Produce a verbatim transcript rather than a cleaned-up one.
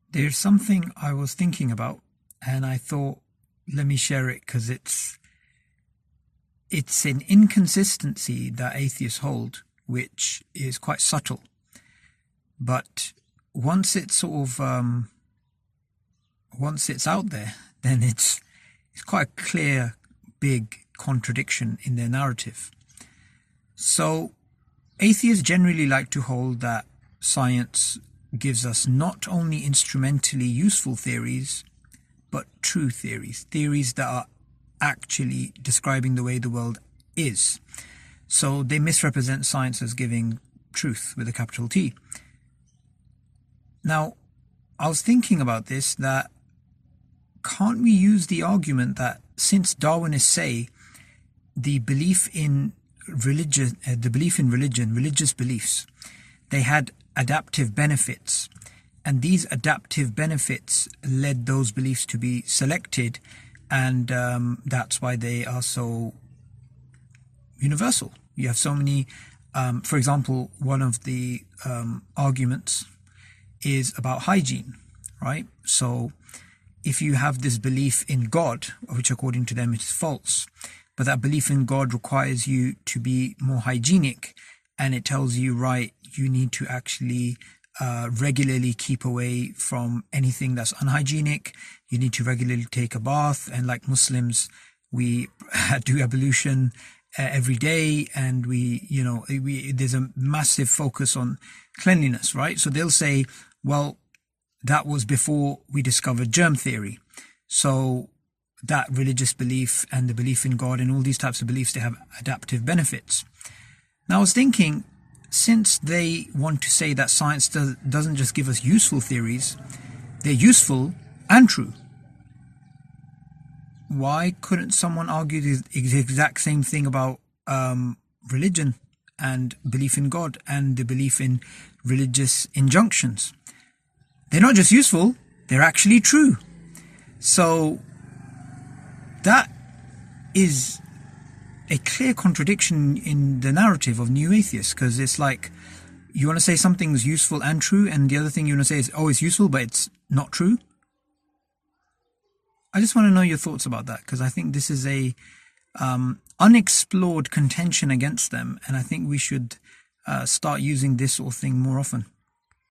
There's something I was thinking about, and I thought, let me share it because it's it's an inconsistency that atheists hold, which is quite subtle. But once it's sort of um, once it's out there, then it's it's quite a clear, big contradiction in their narrative. So atheists generally like to hold that science gives us not only instrumentally useful theories, but true theories, theories that are actually describing the way the world is. So they misrepresent science as giving truth with a capital T. Now, I was thinking about this, that can't we use the argument that since Darwinists say the belief in religion, uh, the belief in religion, religious beliefs, they had adaptive benefits, and these adaptive benefits led those beliefs to be selected, and um, that's why they are so universal. You have so many, um, for example, one of the um, arguments is about hygiene, right? So if you have this belief in God, which according to them is false, but that belief in God requires you to be more hygienic, and it tells you, right, you need to actually uh, regularly keep away from anything that's unhygienic. You need to regularly take a bath, and like Muslims, we do ablution uh, every day, and we, you know, we, there's a massive focus on cleanliness, right? So they'll say, well, that was before we discovered germ theory. So that religious belief and the belief in God and all these types of beliefs, they have adaptive benefits. Now, I was thinking, since they want to say that science does, doesn't just give us useful theories, they're useful and true, why couldn't someone argue the exact same thing about um, religion and belief in God and the belief in religious injunctions? They're not just useful, they're actually true. So that is a clear contradiction in the narrative of new atheists, because it's like, you want to say something's useful and true, and the other thing you want to say is, oh, it's useful, but it's not true. I just want to know your thoughts about that, because I think this is a um, unexplored contention against them, and I think we should uh, start using this sort of thing more often.